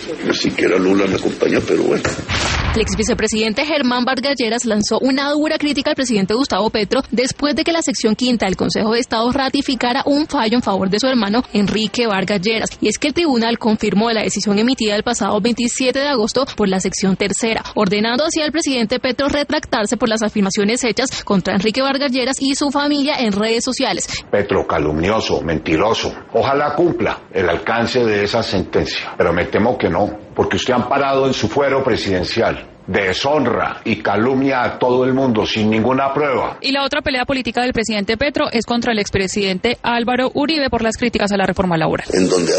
Ni siquiera Lula me acompaña, pero bueno. El ex vicepresidente Germán Vargas Lleras lanzó una dura crítica al presidente Gustavo Petro después de que la sección quinta del Consejo de Estado ratificara un fallo en favor de su hermano Enrique Vargas Lleras. Y es que el tribunal confirmó la decisión emitida el pasado 27 de agosto por la sección tercera, ordenando así al presidente Petro retractarse por las afirmaciones hechas contra Enrique Vargas Lleras y su familia en redes sociales. Petro, calumnioso, mentiroso. Ojalá cumpla el alcance de esa sentencia, pero me temo que no, porque usted ha amparado en su fuero presidencial. Deshonra y calumnia a todo el mundo sin ninguna prueba. Y la otra pelea política del presidente Petro es contra el expresidente Álvaro Uribe por las críticas a la reforma laboral. En donde